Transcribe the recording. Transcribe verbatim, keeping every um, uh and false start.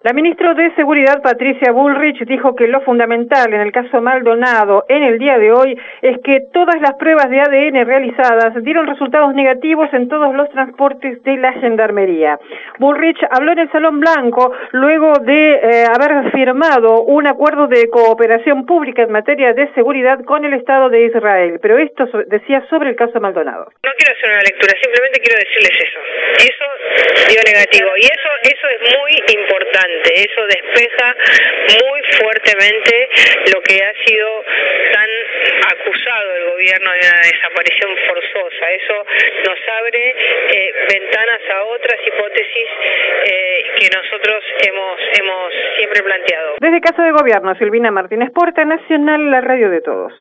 La ministra de Seguridad, Patricia Bullrich, dijo que lo fundamental en el caso Maldonado en el día de hoy es que todas las pruebas de A D N realizadas dieron resultados negativos en todos los transportes de la Gendarmería. Bullrich habló en el Salón Blanco luego de eh, haber firmado un acuerdo de cooperación pública en materia de seguridad con el Estado de Israel, pero esto so- decía sobre el caso Maldonado. No quiero hacer una lectura, simplemente quiero decirles eso. Eso dio negativo y eso, eso es muy importante. Eso despeja muy fuertemente lo que ha sido tan acusado el gobierno de una desaparición forzosa. Eso nos abre eh, ventanas a otras hipótesis eh, que nosotros hemos, hemos siempre planteado. Desde Casa de Gobierno, Silvina Martínez Porta, Nacional, la radio de todos.